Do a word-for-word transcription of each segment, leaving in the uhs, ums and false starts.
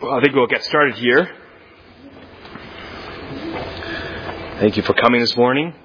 Well, I think we'll get started here. Thank you for coming this morning.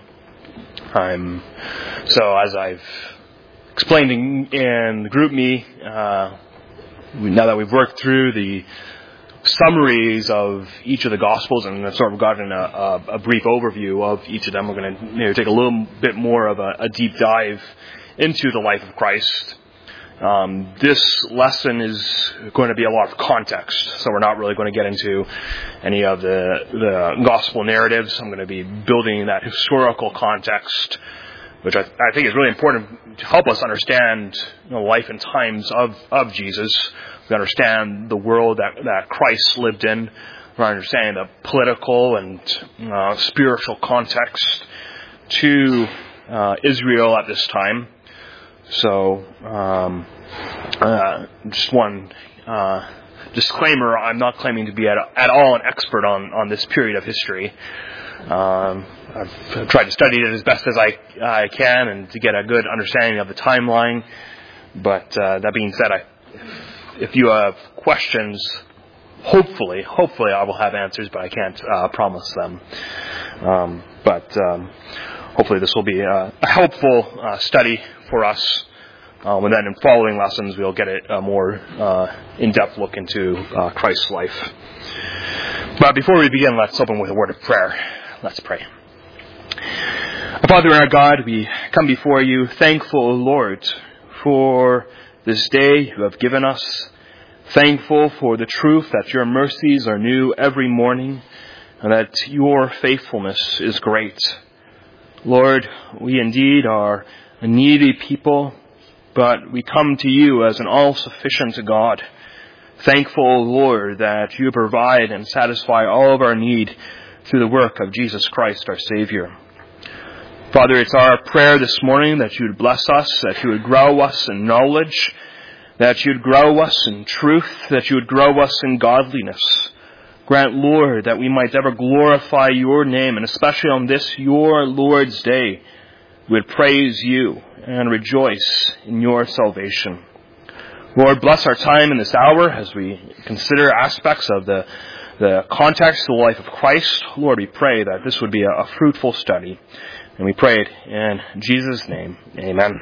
I'm so as I've explained in, in the group me, uh, now that we've worked through the summaries of each of the Gospels and have sort of gotten a, a, a brief overview of each of them, we're going to you know, take a little bit more of a, a deep dive into the life of Christ. Um, this lesson is going to be a lot of context, so we're not really going to get into any of the, the gospel narratives. I'm going to be building that historical context, which I, I think is really important to help us understand you know, life and times of, of Jesus. We understand the world that, that Christ lived in. We understand the political and uh, spiritual context to uh, Israel at this time. So, um, uh, just one, uh, disclaimer, I'm not claiming to be at, at all an expert on, on this period of history. Um, I've tried to study it as best as I, I can and to get a good understanding of the timeline. But, uh, that being said, I, if you have questions, hopefully, hopefully I will have answers, but I can't, uh, promise them. Um, but, um, hopefully this will be a, a helpful, uh, study for us. Um, and then in following lessons, we'll get a, a more uh, in-depth look into uh, Christ's life. But before we begin, let's open with a word of prayer. Let's pray. Our Father and our God, we come before you thankful, Lord, for this day you have given us. Thankful for the truth that your mercies are new every morning and that your faithfulness is great. Lord, we indeed are a needy people, but we come to you as an all-sufficient God. Thankful, Lord, that you provide and satisfy all of our need through the work of Jesus Christ, our Savior. Father, it's our prayer this morning that you would bless us, that you would grow us in knowledge, that you would grow us in truth, that you would grow us in godliness. Grant, Lord, that we might ever glorify your name, and especially on this, your Lord's day, we would praise you and rejoice in your salvation. Lord, bless our time in this hour as we consider aspects of the, the context of the life of Christ. Lord, we pray that this would be a, a fruitful study. And we pray it in Jesus' name. Amen.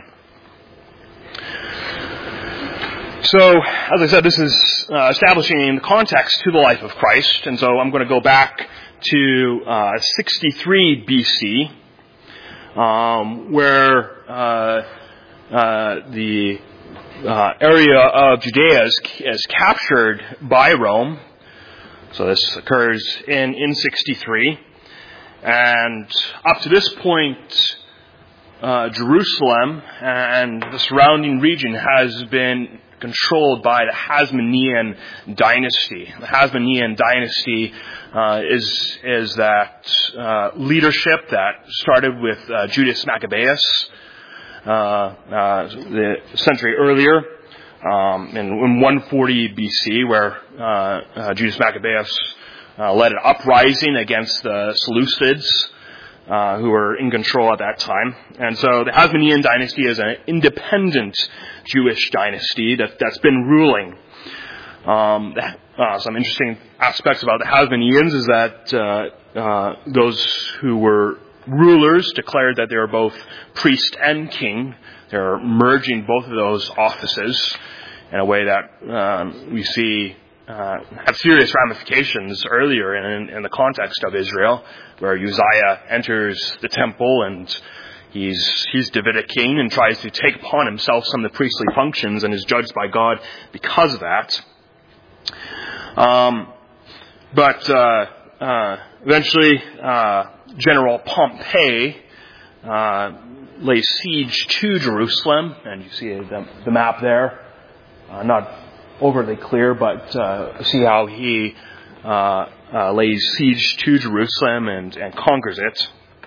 So, as I said, this is uh, establishing the context to the life of Christ. And so I'm going to go back to uh, sixty-three B C, um, where uh, uh, the uh, area of Judea is, is captured by Rome. So this occurs in, in sixty-three. And up to this point, uh, Jerusalem and the surrounding region has been controlled by the Hasmonean dynasty. The Hasmonean dynasty uh, is is that uh, leadership that started with uh, Judas Maccabeus uh, uh, the century earlier um, in, in one forty B C, where uh, uh, Judas Maccabeus uh, led an uprising against the Seleucids, Uh, who were in control at that time. And so the Hasmonean dynasty is an independent Jewish dynasty that, that's been ruling. Um, uh, some interesting aspects about the Hasmoneans is that uh, uh, those who were rulers declared that they were both priest and king. They're merging both of those offices in a way that um, we see Uh, had serious ramifications earlier in, in the context of Israel, where Uzziah enters the temple and he's he's Davidic king and tries to take upon himself some of the priestly functions and is judged by God because of that. Um, but uh, uh, eventually, uh, General Pompey uh, lays siege to Jerusalem, and you see the, the map there. Uh, not overly clear, but uh, see how he uh, uh, lays siege to Jerusalem and, and conquers it.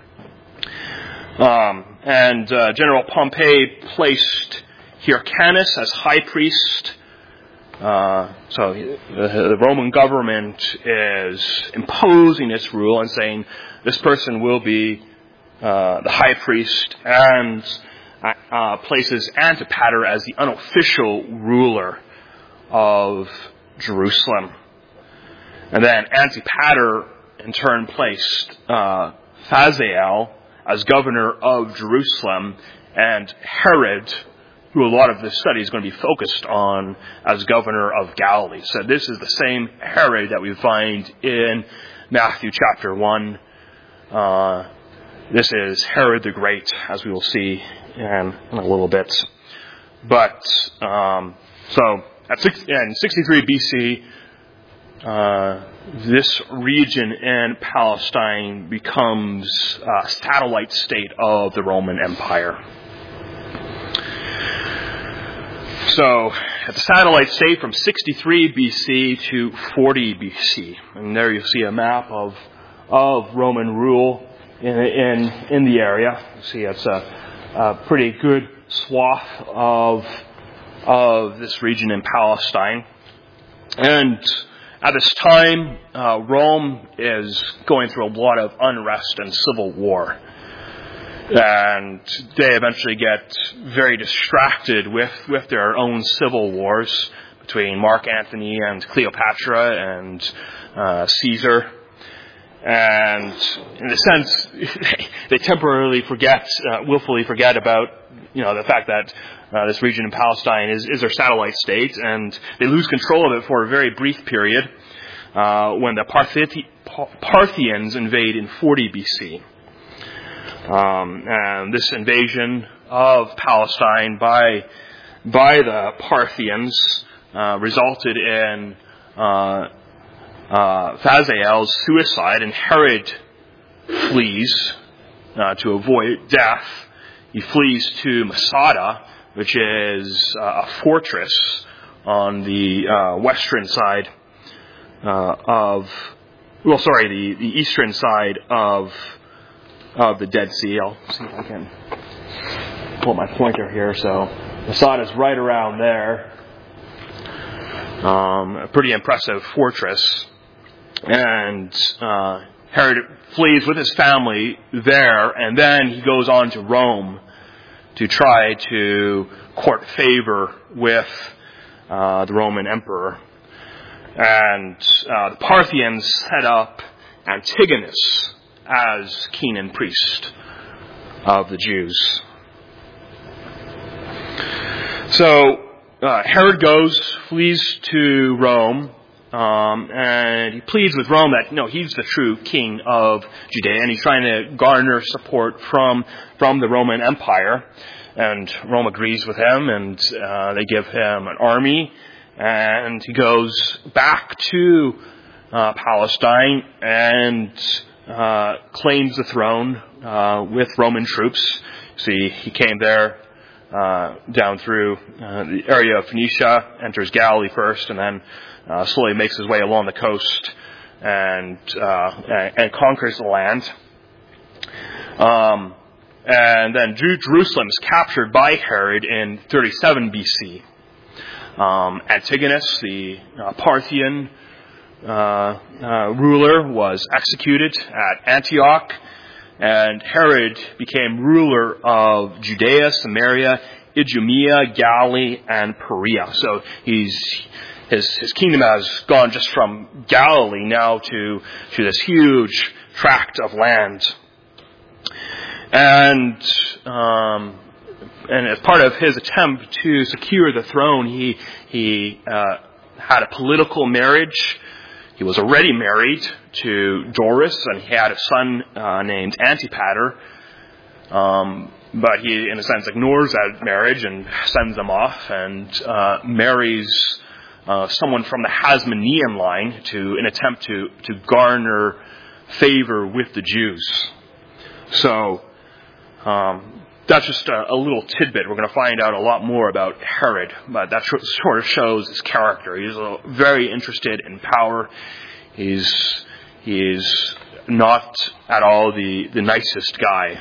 Um, and uh, General Pompey placed Hyrcanus as high priest. Uh, so the, the Roman government is imposing its rule and saying this person will be uh, the high priest, and uh, places Antipater as the unofficial ruler of Jerusalem. And then Antipater, in turn, placed uh, Phasael as governor of Jerusalem, and Herod, who a lot of this study is going to be focused on, as governor of Galilee. So this is the same Herod that we find in Matthew chapter one. Uh, this is Herod the Great, as we will see in, in a little bit. But, um, so, at six, in sixty-three B C, uh, this region in Palestine becomes a satellite state of the Roman Empire. So, at the satellite state from sixty-three B C to forty B C. And there you see a map of of Roman rule in in, in the area. You see it's a, a pretty good swath of of this region in Palestine. And at this time, uh, Rome is going through a lot of unrest and civil war. And they eventually get very distracted with, with their own civil wars between Mark Antony and Cleopatra and uh, Caesar. And in a sense, they temporarily forget, uh, willfully forget about, you know, the fact that uh, this region in Palestine is, is their satellite state, and they lose control of it for a very brief period uh, when the Parthi- Parthians invade in forty B C. Um, and this invasion of Palestine by by the Parthians uh, resulted in uh, uh, Phasael's suicide, and Herod flees uh, to avoid death. He flees to Masada, which is uh, a fortress on the uh, western side uh, of, well, sorry, the, the eastern side of of the Dead Sea. I'll see if I can pull my pointer here. So Masada's right around there. Um, a pretty impressive fortress. And uh, Herod flees with his family there, and then he goes on to Rome to try to court favor with uh, the Roman emperor. And uh, the Parthians set up Antigonus as king and priest of the Jews. So uh, Herod goes, flees to Rome, um, and he pleads with Rome that, you know, he's the true king of Judea, and he's trying to garner support from from the Roman Empire. And Rome agrees with him, and uh, they give him an army, and he goes back to uh, Palestine and Uh, claims the throne uh, with Roman troops. See, he came there uh, down through uh, the area of Phoenicia, enters Galilee first, and then uh, slowly makes his way along the coast and uh, and, and conquers the land. Um, and then Jerusalem is captured by Herod in thirty-seven B C. Um, Antigonus, the uh, Parthian Uh, uh, ruler, was executed at Antioch, and Herod became ruler of Judea, Samaria, Idumea, Galilee, and Perea. So he's his his kingdom has gone just from Galilee now to to this huge tract of land. And um, and as part of his attempt to secure the throne, he he uh, had a political marriage. He was already married to Doris, and he had a son uh, named Antipater. Um, but he, in a sense, ignores that marriage and sends them off and uh, marries uh, someone from the Hasmonean line to an attempt to, to garner favor with the Jews. So um, that's just a, a little tidbit. We're going to find out a lot more about Herod, but that sort of shows his character. He's very interested in power. He's he's not at all the, the nicest guy.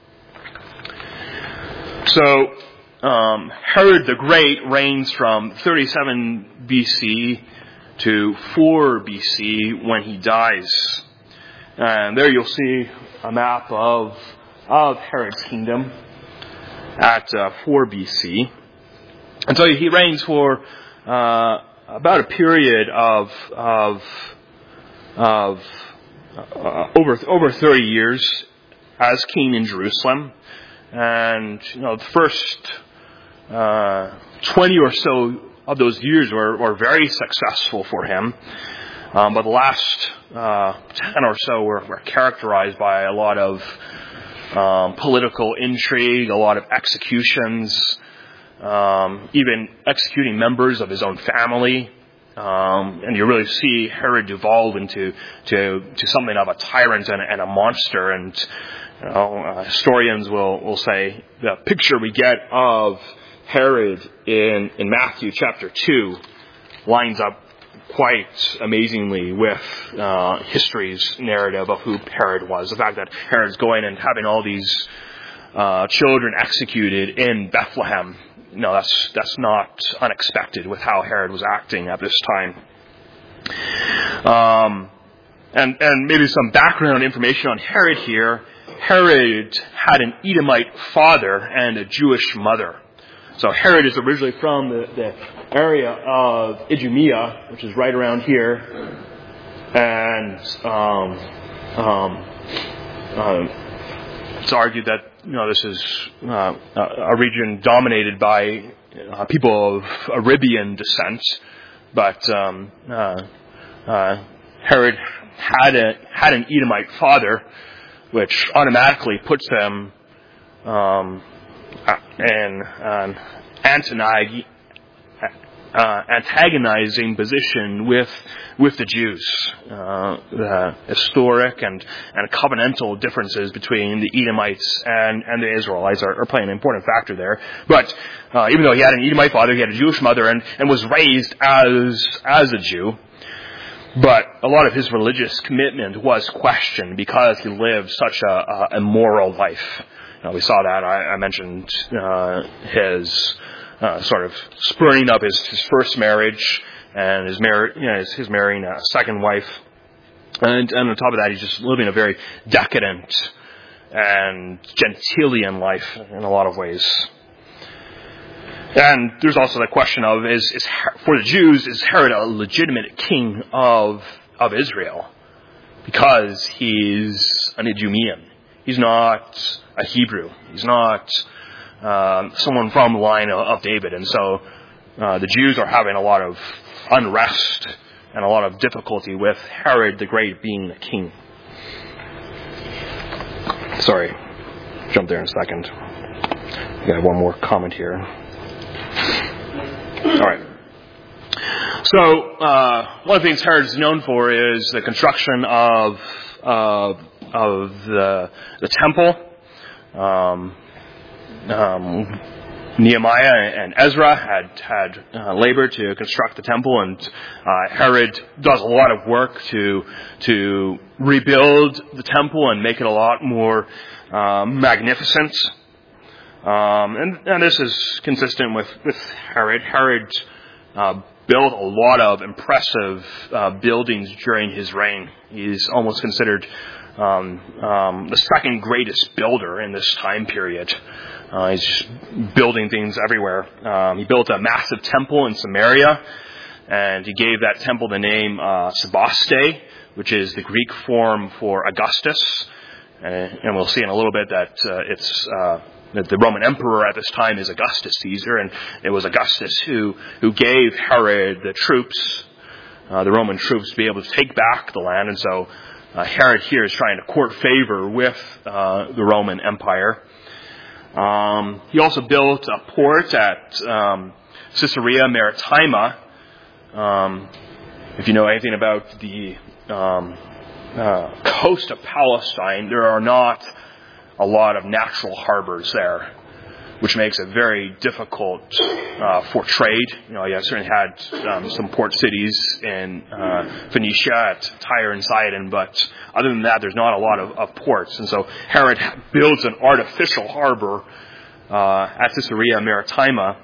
So um, Herod the Great reigns from thirty-seven B C to four B C when he dies. And there you'll see a map of of Herod's kingdom at uh, four B C. And so he reigns for uh, about a period of of of uh, over over thirty years as king in Jerusalem, and you know the first uh, twenty or so of those years were, were very successful for him, um, but the last uh, ten or so were, were characterized by a lot of um, political intrigue, a lot of executions. Um, even executing members of his own family, um, and you really see Herod devolve into to, to something of a tyrant and, and a monster. And you know, uh, historians will, will say the picture we get of Herod in, in Matthew chapter two lines up quite amazingly with uh, history's narrative of who Herod was. The fact that Herod's going and having all these uh, children executed in Bethlehem. No, that's that's not unexpected with how Herod was acting at this time. Um, and and maybe some background information on Herod here. Herod had an Edomite father and a Jewish mother. So Herod is originally from the, the area of Idumea, which is right around here, and um, um, uh, it's argued that you know this is uh, a region dominated by uh, people of Arabian descent, but um, uh, uh, Herod had a had an Edomite father, which automatically puts them um, in an antagonizing, uh, antagonizing position with with the Jews. Uh, the historic and, and covenantal differences between the Edomites and, and the Israelites are, are playing an important factor there. But uh, even though he had an Edomite father, he had a Jewish mother and, and was raised as as a Jew. But a lot of his religious commitment was questioned because he lived such a, a immoral life. You know, we saw that. I, I mentioned uh, his uh, sort of spurning up his, his first marriage and his, mar- you know, his, his marrying a second wife. And, and on top of that, he's just living a very decadent and gentilian life in a lot of ways. And there's also the question of, is, is for the Jews, is Herod a legitimate king of of Israel? Because he's an Idumean. He's not a Hebrew. He's not uh, someone from the line of, of David. And so uh, the Jews are having a lot of unrest and a lot of difficulty with Herod the Great being the king. Sorry, jump there in a second. I got one more comment here. All right. So uh, one of the things Herod is known for is the construction of uh, of the the temple. Um, um, Nehemiah and Ezra had had uh, labored to construct the temple, and uh, Herod does a lot of work to to rebuild the temple and make it a lot more uh, magnificent. Um, and, and this is consistent with, with Herod. Herod uh, built a lot of impressive uh, buildings during his reign. He's almost considered um, um, the second greatest builder in this time period. Uh, he's just building things everywhere. Um, he built a massive temple in Samaria, and he gave that temple the name uh, Sebaste, which is the Greek form for Augustus. Uh, and we'll see in a little bit that uh, it's uh, that the Roman emperor at this time is Augustus Caesar, and it was Augustus who, who gave Herod the troops, uh, the Roman troops, to be able to take back the land. And so uh, Herod here is trying to court favor with uh, the Roman Empire. Um, he also built a port at um, Caesarea Maritima. Um, if you know anything about the um, uh, coast of Palestine, there are not a lot of natural harbors there, which makes it very difficult uh, for trade. You know, yeah, certainly had um, some port cities in uh, Phoenicia, at Tyre and Sidon, but other than that, there's not a lot of, of ports. And so Herod builds an artificial harbor uh, at Caesarea Maritima,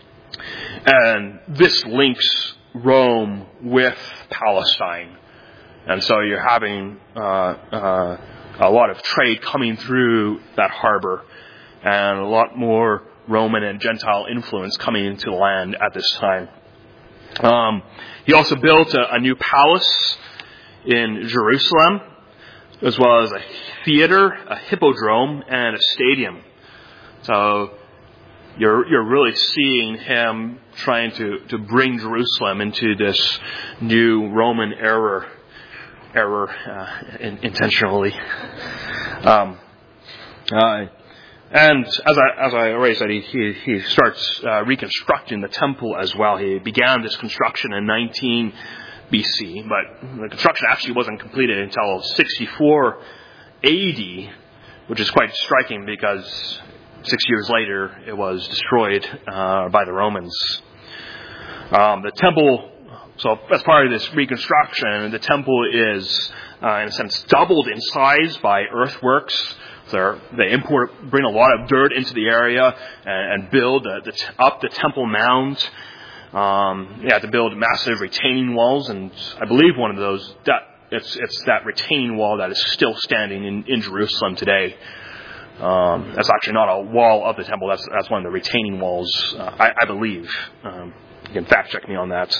and this links Rome with Palestine. And so you're having uh, uh, a lot of trade coming through that harbor, and a lot more Roman and Gentile influence coming into the land at this time. Um, he also built a, a new palace in Jerusalem, as well as a theater, a hippodrome, and a stadium. So you're you're really seeing him trying to, to bring Jerusalem into this new Roman era, era uh, in, intentionally. Um, uh, and as I as I already said, he he, he starts uh, reconstructing the temple as well. He began this construction in nineteen B C, but the construction actually wasn't completed until sixty-four A D, which is quite striking because six years later it was destroyed uh, by the Romans. Um, the temple, so as part of this reconstruction, the temple is, uh, in a sense, doubled in size by earthworks. So they import, bring a lot of dirt into the area and, and build the, the, up the temple mount. Um, you have to build massive retaining walls, and I believe one of those, that it's it's that retaining wall that is still standing in, in Jerusalem today. Um, that's actually not a wall of the temple. That's that's one of the retaining walls, uh, I, I believe. Um, you can fact check me on that.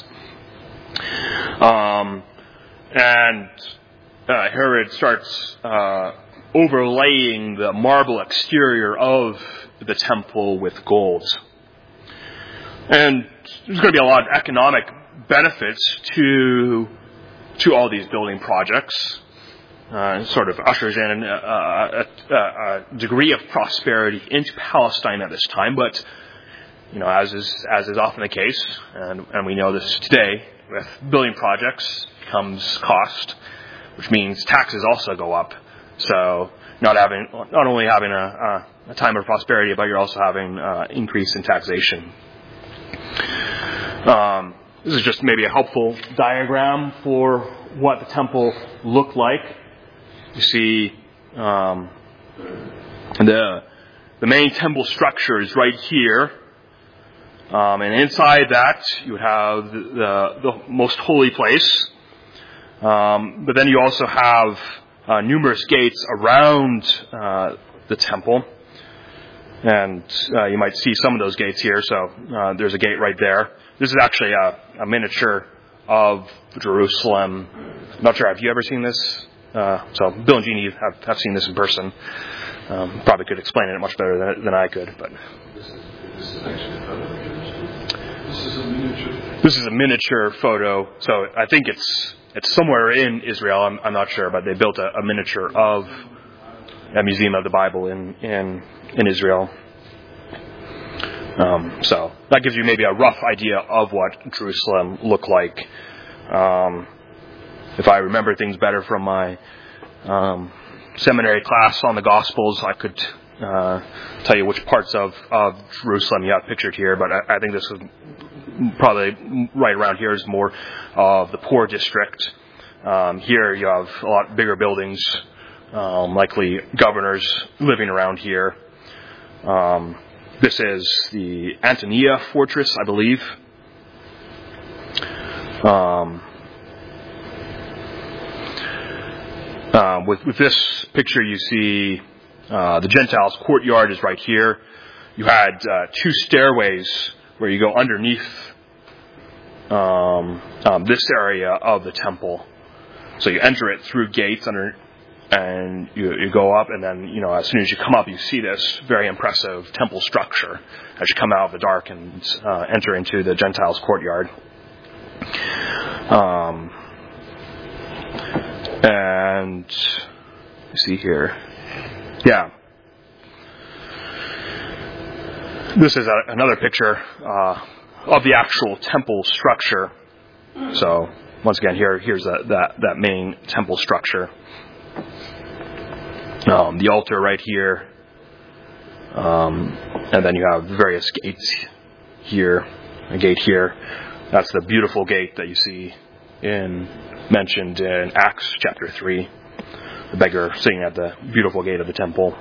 Um, and uh, Herod starts uh, overlaying the marble exterior of the temple with gold. And there's going to be a lot of economic benefits to to all these building projects. Uh, it sort of ushers in a, a, a, a degree of prosperity into Palestine at this time. But, you know, as is as is often the case, and, and we know this today, with building projects comes cost, which means taxes also go up. So not having not only having a, a time of prosperity, but you're also having uh, increase in taxation. Um, this is just maybe a helpful diagram for what the temple looked like. You see um, the the main temple structure is right here, um, and inside that you have the, the, the most holy place. Um, but then you also have uh, numerous gates around uh, the temple. And uh, you might see some of those gates here. So uh, there's a gate right there. This is actually a, a miniature of Jerusalem. I'm not sure. Have you ever seen this? Uh, so Bill and Jeannie have, have seen this in person. Um, probably could explain it much better than, than I could. But this is, this is actually a photo. This is a miniature. This is a miniature photo. So I think it's it's somewhere in Israel. I'm, I'm not sure, but they built a, a miniature of a Museum of the Bible in in. in Israel. Um, so that gives you maybe a rough idea of what Jerusalem looked like. Um, if I remember things better from my um, seminary class on the Gospels, I could uh, tell you which parts of, of Jerusalem you have pictured here, but I, I think this is probably right around here is more of the poor district. Um, here you have a lot bigger buildings, um, likely governors living around here. Um, this is the Antonia Fortress, I believe. Um, uh, with, with this picture, you see uh, the Gentiles' courtyard is right here. You had uh, two stairways where you go underneath um, um, this area of the temple. So you enter it through gates under. And you, you go up, and then, you know, as soon as you come up, you see this very impressive temple structure as you come out of the dark and uh, enter into the Gentiles' courtyard. Um, and you see here, yeah. This is a, another picture uh, of the actual temple structure. So once again, here here's that that, that main temple structure. Um, the altar right here, um, and then you have various gates here, a gate here. That's the beautiful gate that you see in mentioned in Acts chapter three. The beggar sitting at the beautiful gate of the temple.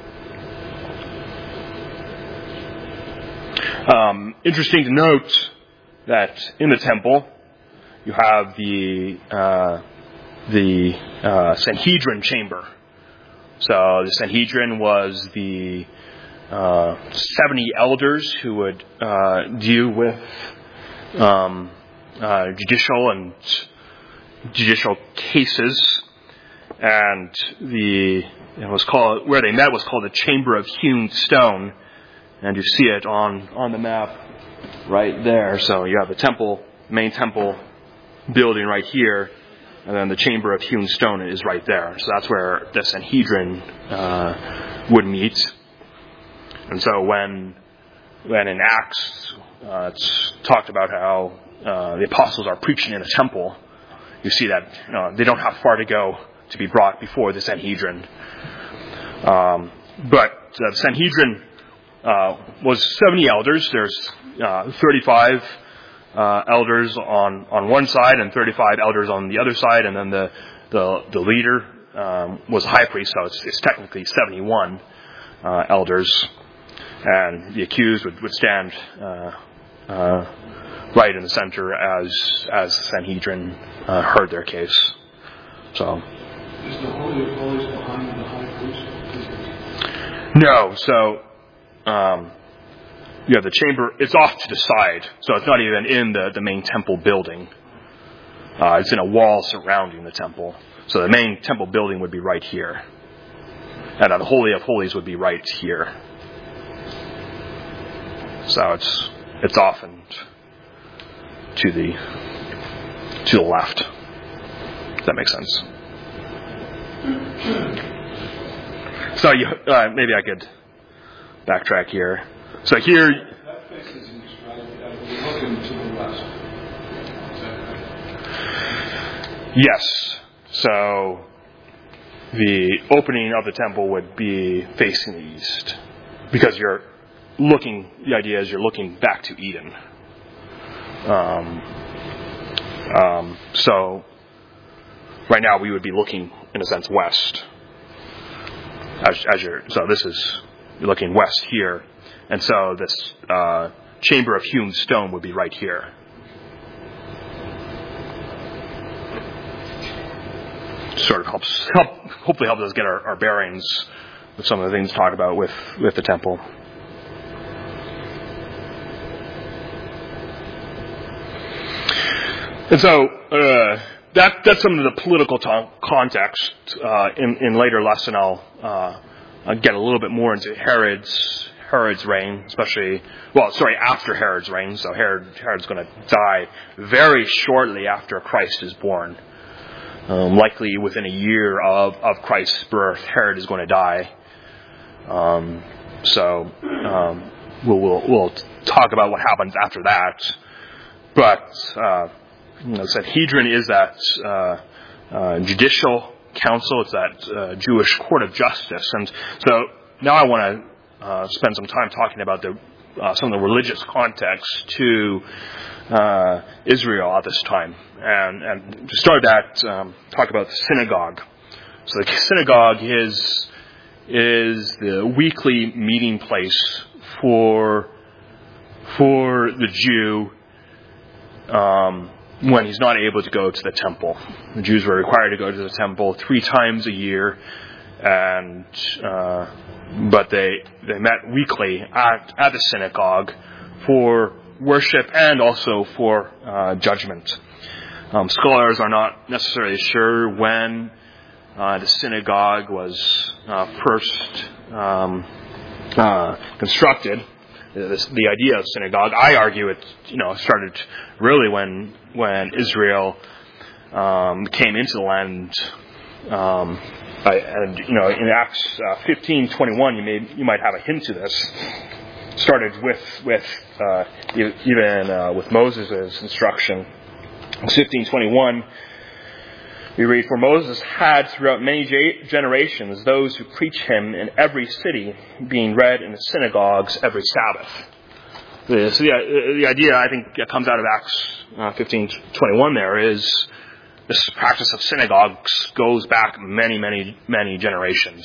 Um, interesting to note that in the temple you have the uh, the uh, Sanhedrin chamber. So the Sanhedrin was the uh, seventy elders who would uh, deal with um, uh, judicial and judicial cases, and the it was called where they met was called the Chamber of Hewn Stone, and you see it on on the map right there. So you have the temple, main temple building right here, and then the Chamber of Hewn Stone is right there. So that's where the Sanhedrin uh, would meet. And so when when in Acts uh, it's talked about how uh, the apostles are preaching in the temple, you see that uh, they don't have far to go to be brought before the Sanhedrin. Um, but the Sanhedrin uh, was seventy elders. There's uh, thirty-five uh, elders on, on one side and thirty-five elders on the other side, and then the the, the leader um, was high priest, so it's, it's technically seventy-one uh, elders. And the accused would, would stand uh, uh, right in the center as as the Sanhedrin uh, heard their case. So, is the Holy of Holies behind the high priest? No. So, um, you have the chamber. It's off to the side, so it's not even in the, the main temple building. Uh, it's in a wall surrounding the temple. So the main temple building would be right here, and the Holy of Holies would be right here. So it's it's off and to the to the left. Does that make sense? So you uh, maybe I could backtrack here. So here, That faces east, right? We're looking to the west. Is that right? yes. So the opening of the temple would be facing the east, because you're looking. The idea is you're looking back to Eden. Um, um, so right now we would be looking, in a sense, west. As, as you're, so this is you're looking west here, and so this uh, Chamber of Hewn Stone would be right here. Sort of helps help hopefully helps us get our, our bearings with some of the things talked about with, with the temple. And so uh, that that's some of the political to- context. Uh, in in later lesson, I'll, uh, I'll get a little bit more into Herod's Herod's reign, especially well, sorry, after Herod's reign. So Herod Herod's going to die very shortly after Christ is born. Um, likely within a year of, of Christ's birth, Herod is going to die. Um, so um, we'll, we'll we'll talk about what happens after that. But uh, you know, Sanhedrin is that uh, uh, judicial council. It's that uh, Jewish court of justice. And so now I want to uh, spend some time talking about the uh, some of the religious context to uh, Israel at this time. And, and to start that, um, talk about the synagogue. So the synagogue is is the weekly meeting place for for the Jew um, when he's not able to go to the temple. The Jews were required to go to the temple three times a year, and uh, but they they met weekly at at the synagogue for worship and also for uh, judgment. Um, scholars are not necessarily sure when uh, the synagogue was uh, first um, uh, constructed. This, the idea of synagogue, I argue, it you know started really when when Israel um, came into the land. Um, I, and you know, in Acts uh, fifteen twenty-one, you may you might have a hint to this. Started with with uh, even uh, with Moses' instruction. fifteen twenty-one, we read, "For Moses had throughout many generations those who preach him in every city, being read in the synagogues every Sabbath." So the, the idea, I think, that comes out of Acts uh, fifteen twenty-one there is this practice of synagogues goes back many, many, many generations.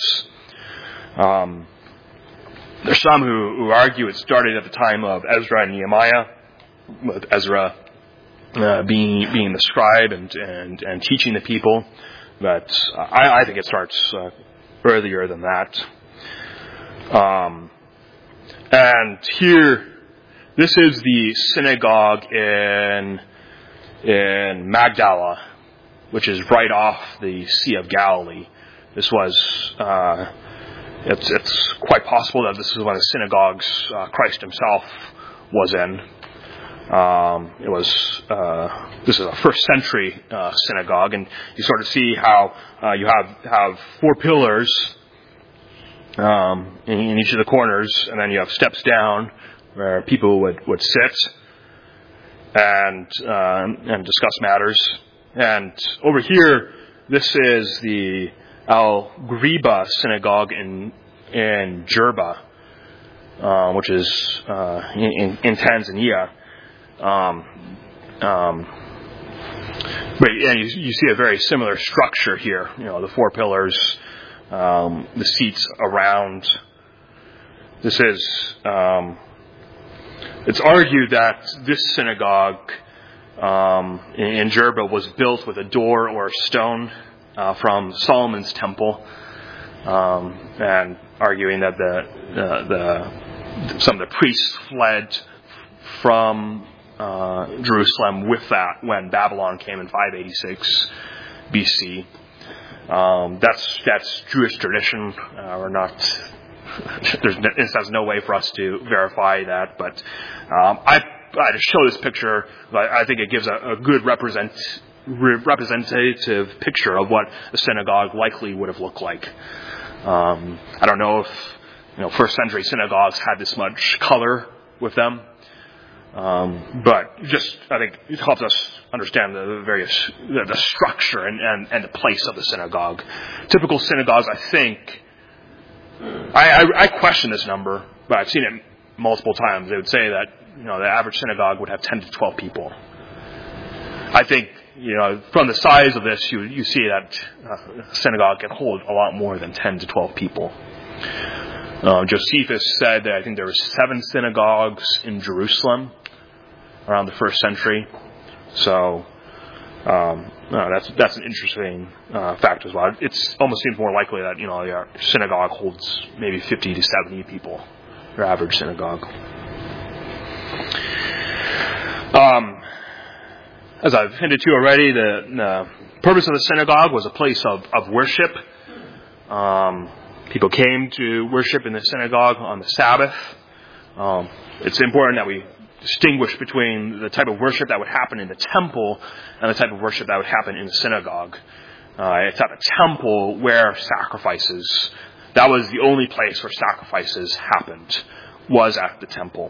Um, there's some who, who argue it started at the time of Ezra and Nehemiah, with Ezra Uh, being being the scribe and, and, and teaching the people, but I, I think it starts uh, earlier than that. Um, and here, this is the synagogue in in Magdala, which is right off the Sea of Galilee. This was, uh, it's, it's quite possible that this is one of the synagogues uh, Christ himself was in. Um, it was, uh, this is a first century uh, synagogue, and you sort of see how uh, you have, have four pillars um, in, in each of the corners, and then you have steps down where people would, would sit and uh, and discuss matters. And over here, this is the Al Ghriba synagogue in in Jerba, uh, which is uh, in, in Tanzania. Um, um, but and you, you see a very similar structure here. You know, the four pillars, um, the seats around. This is. Um, it's argued that this synagogue um, in, in Jerba was built with a door or a stone uh, from Solomon's temple, um, and arguing that the, uh, the some of the priests fled from uh, Jerusalem with that when Babylon came in five eighty-six B C. Um, that's that's Jewish tradition. Uh, we're not. There's there's no way for us to verify that, but um, I I just show this picture. I, I think it gives a, a good represent re- representative picture of what a synagogue likely would have looked like. Um, I don't know if you know first century synagogues had this much color with them. Um, but just, I think it helps us understand the various, the, the structure and, and, and the place of the synagogue. Typical synagogues, I think, I, I, I question this number, but I've seen it multiple times. They would say that, you know, the average synagogue would have ten to twelve people. I think, you know, from the size of this, you, you see that uh, a synagogue can hold a lot more than ten to twelve people. Uh, Josephus said that I think there were seven synagogues in Jerusalem around the first century. So um, uh, that's that's an interesting uh, fact as well. It almost seems more likely that you know your synagogue holds maybe fifty to seventy people, your average synagogue. Um, as I've hinted to already, the, the purpose of the synagogue was a place of, of worship. Um, people came to worship in the synagogue on the Sabbath. Um, it's important that we distinguish between the type of worship that would happen in the temple and the type of worship that would happen in the synagogue. Uh, it's at the temple where sacrifices, that was the only place where sacrifices happened, was at the temple.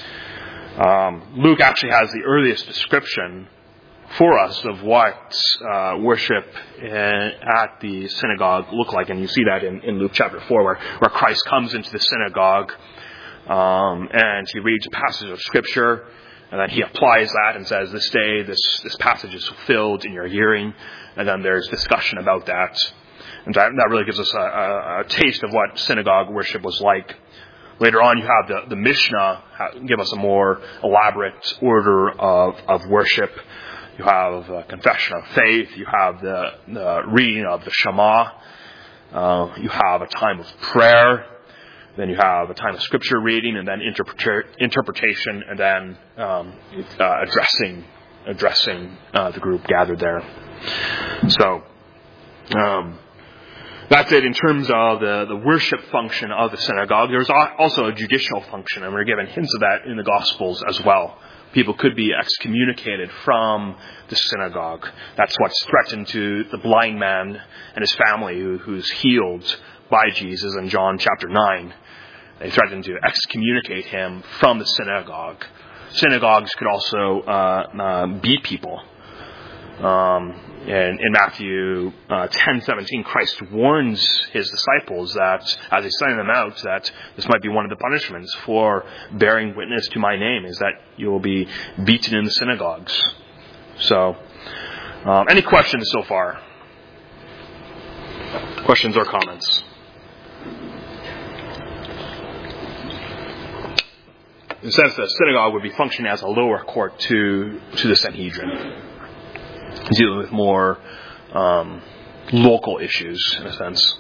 Um, Luke actually has the earliest description for us of what uh, worship in, at the synagogue looked like, and you see that in, in Luke chapter four, where, where Christ comes into the synagogue um, and he reads a passage of scripture, and then he applies that and says, "This day, this this passage is fulfilled in your hearing," and then there's discussion about that, and that, that really gives us a, a, a taste of what synagogue worship was like. Later on, you have the, the Mishnah give us a more elaborate order of, of worship. You have a confession of faith. You have the, the reading of the Shema. Uh, you have a time of prayer. Then you have a time of scripture reading, and then interpreta- interpretation, and then um, uh, addressing addressing uh, the group gathered there. So um, that's it in terms of the, the worship function of the synagogue. There's also a judicial function, and we're given hints of that in the Gospels as well. People could be excommunicated from the synagogue. That's what's threatened to the blind man and his family who, who's healed by Jesus in John chapter nine. They threatened to excommunicate him from the synagogue. Synagogues could also uh, uh, beat people. Um, in, in Matthew uh, ten seventeen, Christ warns his disciples that, as he's sending them out, that this might be one of the punishments for bearing witness to my name, is that you will be beaten in the synagogues. So, um, any questions so far? Questions or comments? In a sense, the synagogue would be functioning as a lower court to to the Sanhedrin, dealing with more um, local issues, in a sense.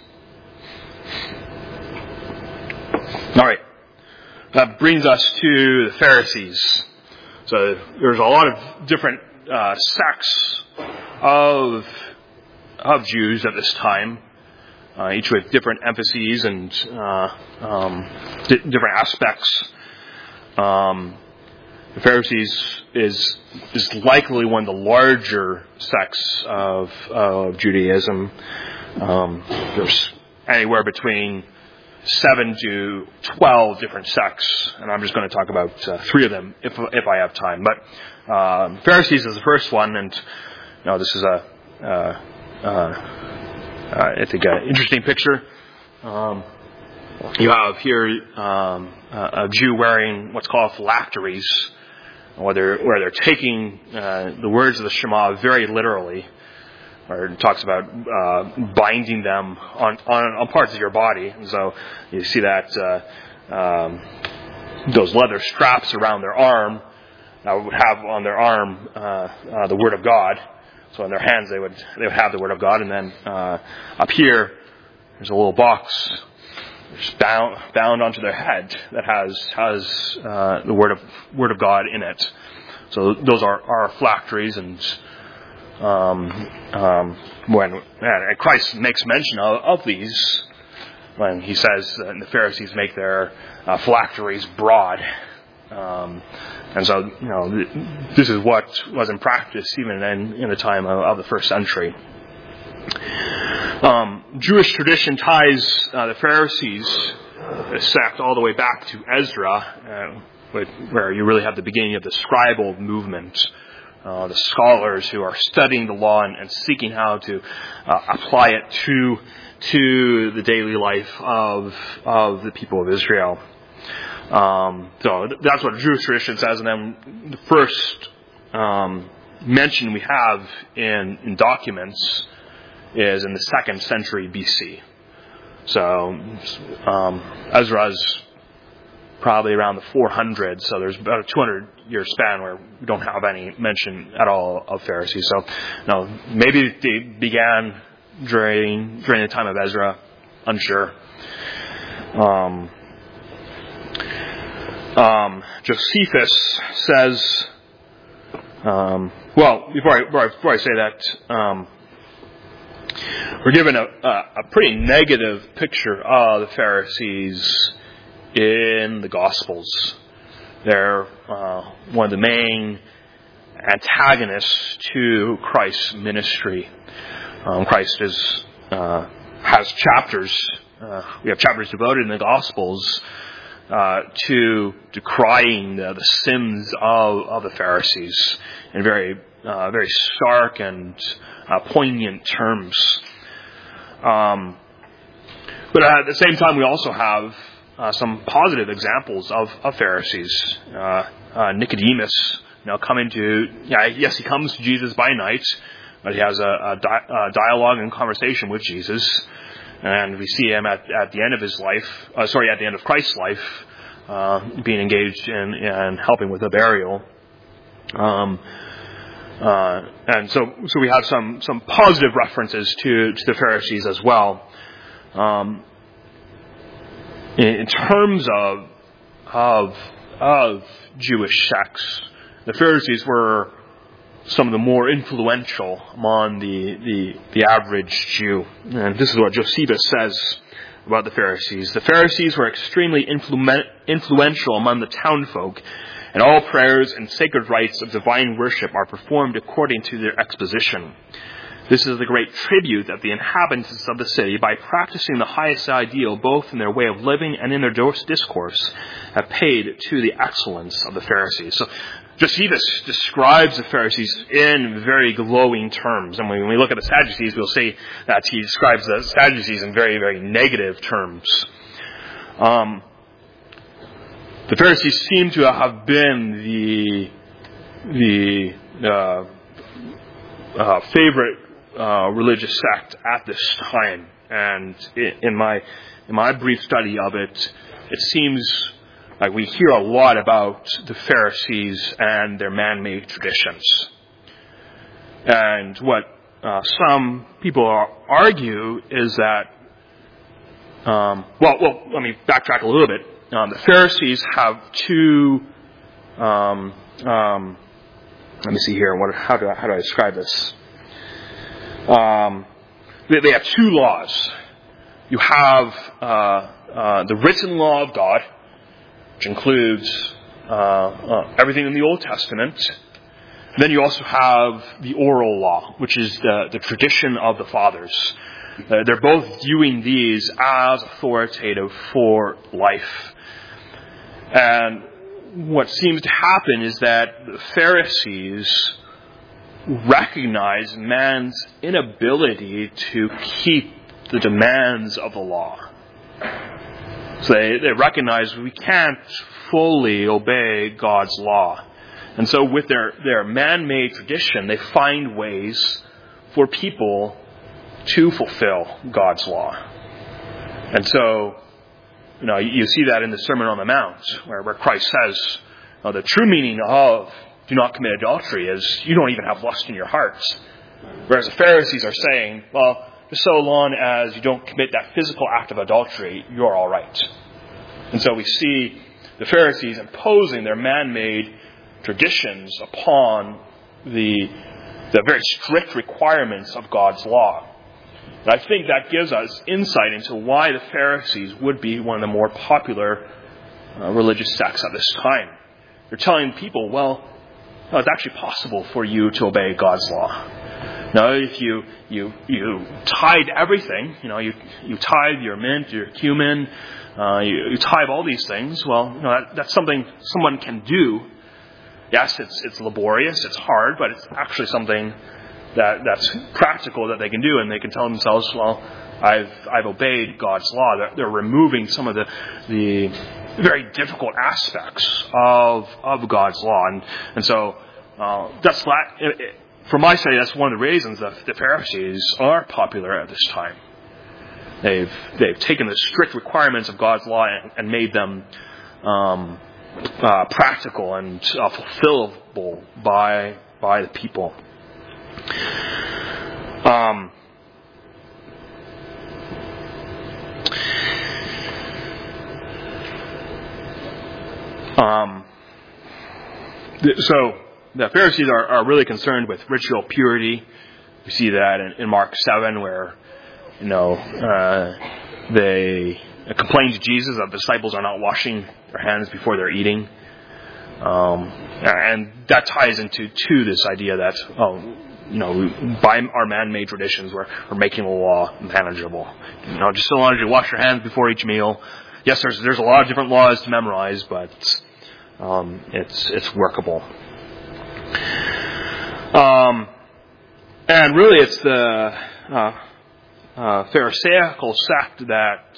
All right. That brings us to the Pharisees. So there's a lot of different uh, sects of of Jews at this time, uh, each with different emphases and uh, um, di- different aspects. Um, the Pharisees is is likely one of the larger sects of of Judaism. Um, there's anywhere between seven to twelve different sects, and I'm just going to talk about uh, three of them if if I have time. But uh, Pharisees is the first one, and you know, this is a uh, uh, uh, I think an interesting picture. Um, you have here um, a Jew wearing what's called phylacteries, where they're where they're taking uh, the words of the Shema very literally. Or it talks about uh, binding them on, on on parts of your body, and so you see that uh, um, those leather straps around their arm uh, would have on their arm uh, uh, the Word of God. So in their hands they would they would have the Word of God, and then uh, up here there's a little box bound bound onto their head that has has uh, the Word of Word of God in it. So those are are phylacteries. And Um, um, when and Christ makes mention of, of these, when he says that the Pharisees make their uh, phylacteries broad, um, and so you know th- this is what was in practice even in, in the time of, of the first century. Um, Jewish tradition ties uh, the Pharisees uh, sect all the way back to Ezra, uh, where you really have the beginning of the scribal movement. Uh, the scholars who are studying the law and, and seeking how to uh, apply it to to the daily life of of the people of Israel. Um, so th- that's what Jewish tradition says. And then the first um, mention we have in, in documents is in the second century B C. So um, Ezra's probably around the four hundred, so there's about a two hundred year span where we don't have any mention at all of Pharisees. So, no, maybe they began during during the time of Ezra, unsure. Um, um, Josephus says, um, well, before I, before I before I say that, um, we're given a, a, a pretty negative picture of the Pharisees in the Gospels. They're uh, one of the main antagonists to Christ's ministry. Um, Christ is, uh, has chapters, uh, we have chapters devoted in the Gospels uh, to decrying the, the sins of, of the Pharisees in very, uh, very stark and uh, poignant terms. Um, but at the same time, we also have Uh, some positive examples of, of Pharisees. Uh, uh, Nicodemus, you know, coming to, yeah, yes, he comes to Jesus by night, but he has a, a, di- a dialogue and conversation with Jesus, and we see him at, at the end of his life, uh, sorry, at the end of Christ's life, uh, being engaged in, in helping with a burial. Um, uh, and so, so we have some, some positive references to, to the Pharisees as well. Um, In terms of of of Jewish sects, the Pharisees were some of the more influential among the, the, the average Jew. And this is what Josephus says about the Pharisees. The Pharisees were extremely influ- influential among the townfolk, and all prayers and sacred rites of divine worship are performed according to their exposition. This is the great tribute that the inhabitants of the city, by practicing the highest ideal both in their way of living and in their discourse, have paid to the excellence of the Pharisees. So Josephus describes the Pharisees in very glowing terms. And when we look at the Sadducees, we'll see that he describes the Sadducees in very, very negative terms. Um, the Pharisees seem to have been the, the uh, uh, favorite Uh, religious sect at this time, and in my in my brief study of it, it seems like we hear a lot about the Pharisees and their man-made traditions. And what uh, some people argue is that, um, well, well, let me backtrack a little bit. Um, the Pharisees have two um, um, let me see here. What, how do I, how do I describe this? Um, they, they have two laws. You have uh, uh, the written law of God, which includes uh, uh, everything in the Old Testament. Then you also have the oral law, which is the, the tradition of the fathers. Uh, they're both viewing these as authoritative for life. And what seems to happen is that the Pharisees recognize man's inability to keep the demands of the law. So they, they recognize we can't fully obey God's law. And so with their, their man-made tradition, they find ways for people to fulfill God's law. And so, you know, you see that in the Sermon on the Mount, where, where Christ says, uh, the true meaning of do not commit adultery is you don't even have lust in your hearts. Whereas the Pharisees are saying, well, just so long as you don't commit that physical act of adultery, you're all right. And so we see the Pharisees imposing their man-made traditions upon the, the very strict requirements of God's law. And I think that gives us insight into why the Pharisees would be one of the more popular uh, religious sects at this time. They're telling people, well, no, it's actually possible for you to obey God's law. Now, if you you you tithe everything, you know, you you tithe your mint, your cumin, uh, you, you tithe all these things. Well, you know, that, that's something someone can do. Yes, it's it's laborious, it's hard, but it's actually something that that's practical that they can do, and they can tell themselves, well, I've I've obeyed God's law. They're, they're removing some of the the very difficult aspects of of God's law, and and so uh, that's that. It, it, from my side, that's one of the reasons that the Pharisees are popular at this time. They've they've taken the strict requirements of God's law and, and made them um, uh, practical and uh, fulfillable by by the people. Um, um, so the Pharisees are, are really concerned with ritual purity. We see that in, in Mark seven, where you know uh, they complain to Jesus that the disciples are not washing their hands before they're eating, um, and that ties into to this idea that oh. You know, by our man-made traditions, we're, we're making the law manageable. You know, just so long as you wash your hands before each meal. Yes, there's there's a lot of different laws to memorize, but um, it's it's workable. Um, and really, it's the uh, uh, Pharisaical sect that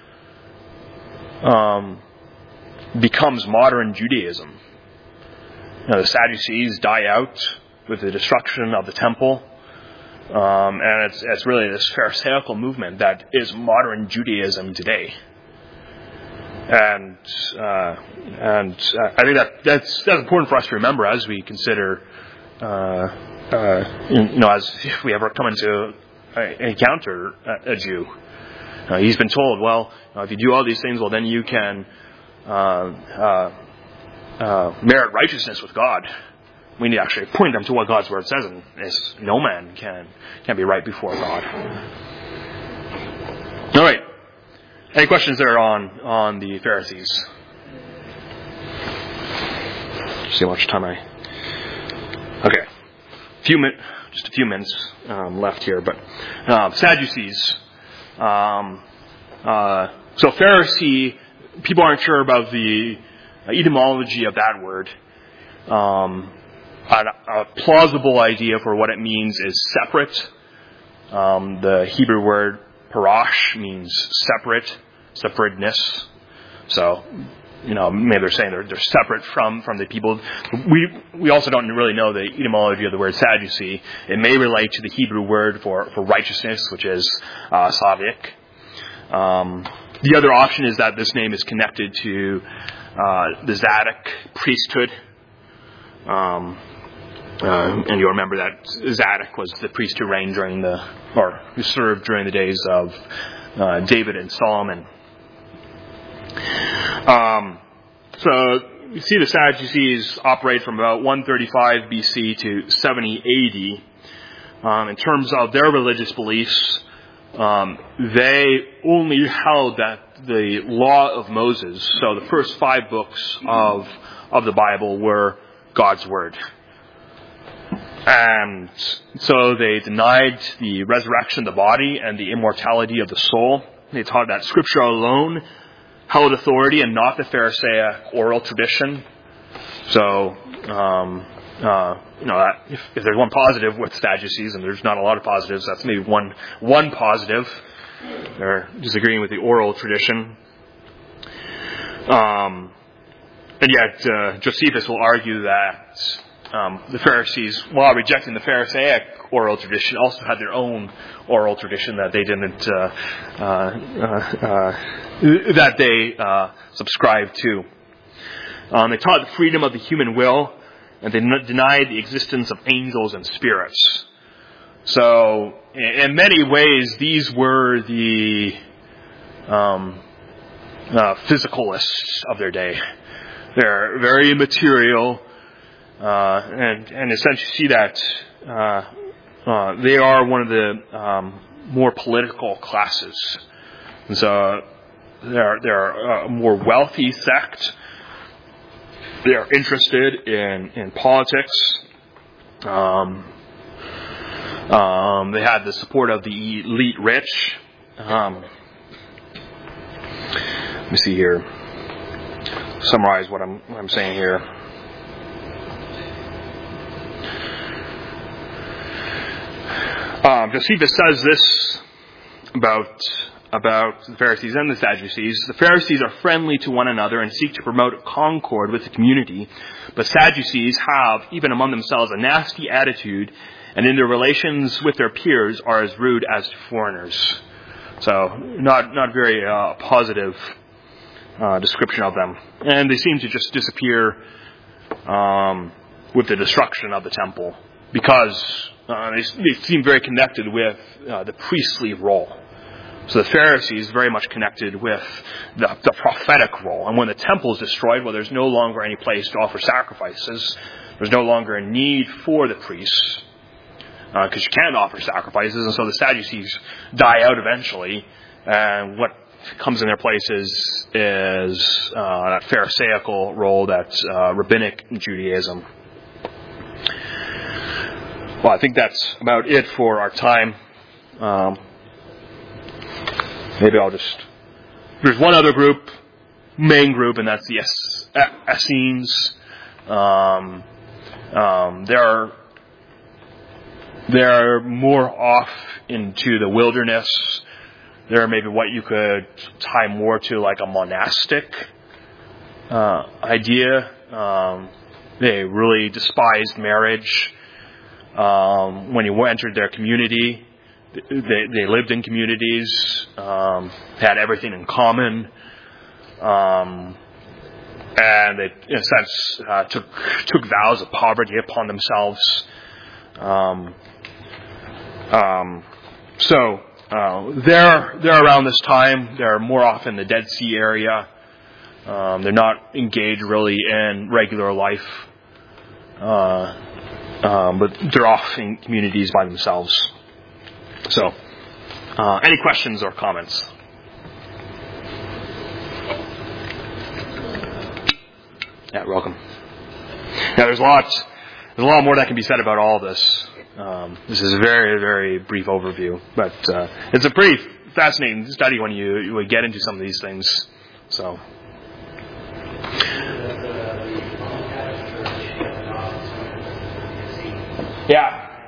um, becomes modern Judaism. You know, the Sadducees die out with the destruction of the temple. Um, and it's, it's really this Pharisaical movement that is modern Judaism today. And uh, and uh, I think that that's, that's important for us to remember as we consider, uh, uh, you know, as if we ever come into uh, encounter a, a Jew. Uh, he's been told, well, uh, if you do all these things, well, then you can uh, uh, uh, merit righteousness with God. We need to actually point them to what God's Word says, and it's, no man can can be right before God. All right. Any questions there on, on the Pharisees? See how much time I... Okay. Few min- just a few minutes um, left here, but uh, Sadducees. Um, uh, so Pharisee, people aren't sure about the etymology of that word. Um, a, a plausible idea for what it means is separate. Um, the Hebrew word parash means separate, separateness. So, you know, maybe they're saying they're, they're separate from, from the people. We we also don't really know the etymology of the word Sadducee. It may relate to the Hebrew word for, for righteousness, which is uh, Savik. Um, the other option is that this name is connected to uh, the Zadok priesthood. Um, uh, and you'll remember that Zadok was the priest who reigned during the, or who served during the days of uh, David and Solomon. Um, so you see the Sadducees operate from about one thirty-five B C to seventy A D. Um, in terms of their religious beliefs, um, they only held that the law of Moses, so the first five books of of the Bible, were God's word. And so they denied the resurrection of the body and the immortality of the soul. They taught that Scripture alone held authority and not the Pharisaic oral tradition. So, um, uh, you know, that if, if there's one positive with Sadducees, and there's not a lot of positives, that's maybe one one positive. They're disagreeing with the oral tradition. Um, and yet, uh, Josephus will argue that Um, the Pharisees, while rejecting the Pharisaic oral tradition, also had their own oral tradition that they didn't, uh, uh, uh, uh, that they uh, subscribed to. Um, they taught the freedom of the human will, and they n- denied the existence of angels and spirits. So, in, in many ways, these were the um, uh, physicalists of their day. They're very material. Uh, and, and essentially see that uh, uh, they are one of the um, more political classes. And so they're, they're a more wealthy sect. They're interested in, in politics. Um, um, they had the support of the elite rich. Um, let me see here. Summarize what I'm, what I'm saying here. Um, Josephus says this about about the Pharisees and the Sadducees. The Pharisees are friendly to one another and seek to promote concord with the community, but Sadducees have, even among themselves, a nasty attitude, and in their relations with their peers are as rude as to foreigners. So, not not very uh, positive uh, description of them, and they seem to just disappear um, with the destruction of the temple, because Uh, they, they seem very connected with uh, the priestly role. So the Pharisees very much connected with the, the prophetic role. And when the temple is destroyed, well, there's no longer any place to offer sacrifices. There's no longer a need for the priests, because uh, you can't offer sacrifices. And so the Sadducees die out eventually. And what comes in their place is, is uh, that Pharisaical role, that's uh, rabbinic Judaism. Well, I think that's about it for our time. Um, maybe I'll just... There's one other group, main group, and that's the es- Essenes. Um, um, they're, they're more off into the wilderness. They're maybe what you could tie more to like a monastic uh, idea. Um, they really despised marriage. Um, when you entered their community, they, they lived in communities, um, had everything in common, um, and they, in a sense, uh, took took vows of poverty upon themselves. Um, um, so uh, they're they're around this time. They're more often in the Dead Sea area. Um, they're not engaged really in regular life. Uh, Um, but they're off in communities by themselves. So, uh, any questions or comments? Yeah, welcome. Now, there's a lot, there's a lot more that can be said about all this. Um, this is a very, very brief overview, but uh, it's a pretty fascinating study when you, you get into some of these things. So. Yeah.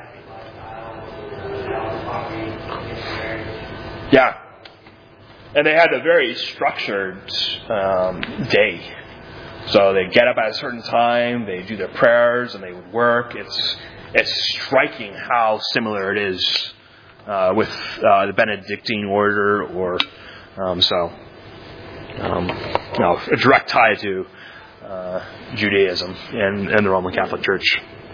Yeah. And they had a very structured um, day. So they get up at a certain time, they do their prayers, and they would work. It's it's striking how similar it is uh, with uh, the Benedictine order, or um, so. Um, you know, a direct tie to uh, Judaism and, and the Roman Catholic Church.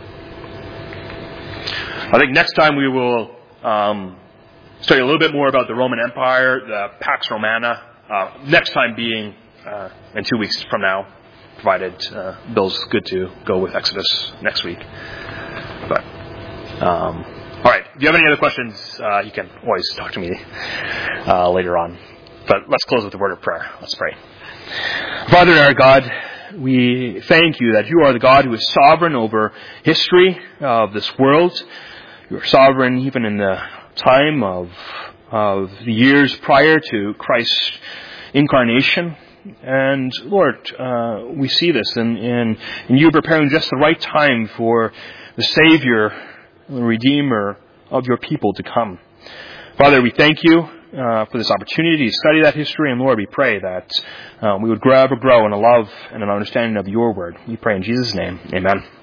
I think next time we will um, study a little bit more about the Roman Empire, the Pax Romana, uh, next time being uh, in two weeks from now. provided uh, Bill's good to go with Exodus next week. But um, all right, if you have any other questions, uh, you can always talk to me uh, later on. But let's close with a word of prayer. Let's pray. Father and our God, we thank you that you are the God who is sovereign over history of this world. You are sovereign even in the time of of the years prior to Christ's incarnation. And Lord, uh, we see this in, in, in you preparing just the right time for the Savior, the Redeemer of your people to come. Father, we thank you uh, for this opportunity to study that history. And Lord, we pray that uh, we would grow, grow in a love and an understanding of your word. We pray in Jesus' name. Amen.